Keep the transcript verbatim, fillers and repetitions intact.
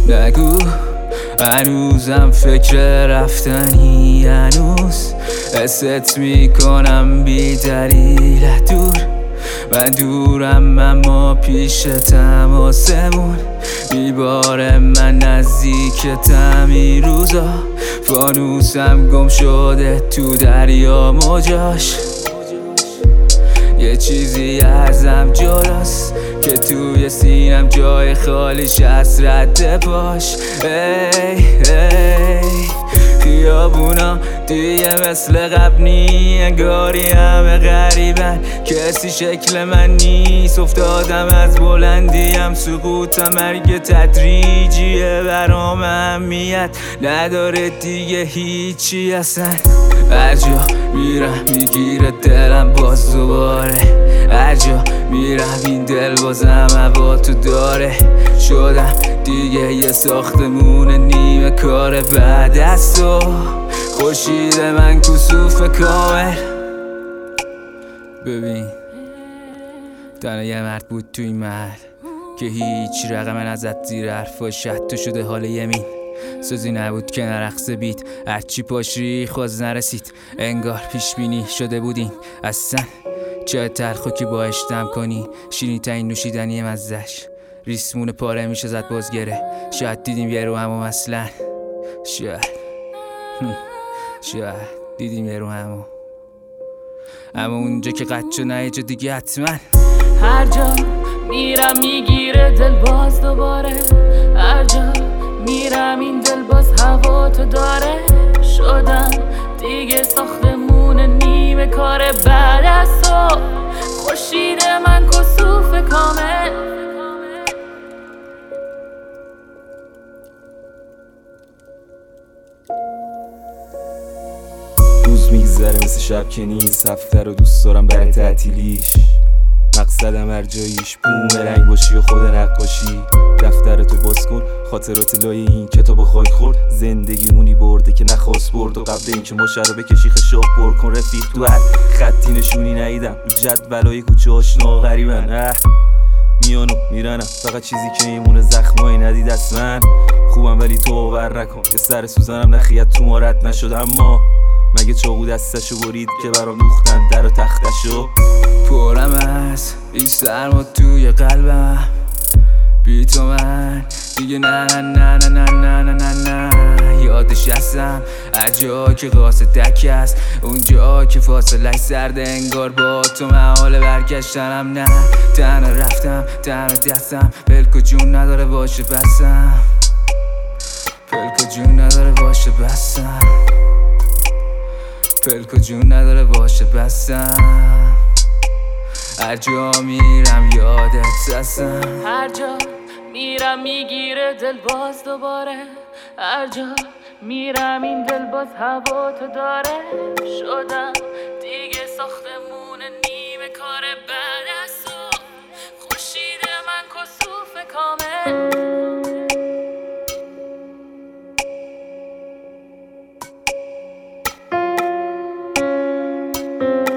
نگو هنوزم فکر رفتنی، هنوز حست میکنم بی دلیل دور. من دورم اما پیش تماسمون میباره، من نزدیکتم این روزا. فانوسم گم شده تو دریا موجاش، یه چیزی ازم جلاست که توی سینم جای خالیش از رد پاش. ای ای خیابونا دیگه مثل قبل نی، انگاری همه غریبن، کسی شکل من نیست. افتادم از بلندیم، سقوطم مرگ تدریجیه، برام اهمیت نداره دیگه هیچی اصلا. هر جا میرم میگیره دلم باز دوباره، هر جا میرم این دل بازم هوا تو داره. شدم دیگه یه ساختمون نیمه کار بعد از تو، خورشید من کسوف کامل. ببین تنها یه مرد بود تو این محل که هیچ رقم ازت زیر حرفاش حتی شده حال یمین. سوزی نبود که نرقص بیت، هرچی پاش ریخ باز نرسید، انگار پیش بینی شده بودین. اصلا چای تلخو که باهاش دم کنی، شیرین ترین نوشیدنی مزه‌اش، ریسمون پاره میشه زد باز گره. شاید دیدیم یه رو همو مثلا، شاید شاید دیدیم یه رو همو، اما اونجا که قد نه یه جا دیگه حتما. هر جا میرم میگیره دل باز دوباره، هر جا میرم این دل باز هوا تو داره. شدم دیگه ساختمون نیمه کار بعد از تو، خورشید من کسوف کامل. روز میگذره مثل شب که نیست، هفته رو دوست دارم برای تعطیلیش، مقصدم هر جاییش بوم رنگ باشی و خود نقاشی. دفتر تو باز کن، خاطرات لای این کتاب خاک خورد، زندگی مونی برده که نخواست برد، و قبل این که ماشه رو بکشی خشاب پر کن. رفیق تو هر خطی نشونی ندیدم، رو جدولای کوچه آشنا غریبن، اه میانو میرنم، فقط چیزی که میمونه زخمایی ندید از من. خوبم ولی تو باور نکن که سر سوزنم نخیت تو ما رد نشد. اما مگه چاقو دستشو برید که برام دوختن در و تختشو. پرم از این سرما توی قلبم، بی تو من دیگه نه نه نه نه نه نه نه نه نه. یادش هستم هر جا که قاصد دک است، اونجا که فاصله سرده، انگار با تو محال برگشتنم. نه تنها رفتم تنها دستم، پلکو جون نداره باشه بسم، پلکو جون نداره باشه بسم، پلکو جون نداره باشه بسم. هر جا میرم یادت هستم، هر جا میرم میگیره دل باز دوباره، هر جا میرم این دل باز هوا تو داره. شدم دیگه ساختمون نیمه کار بعد از تو، خورشید من کسوف کامل.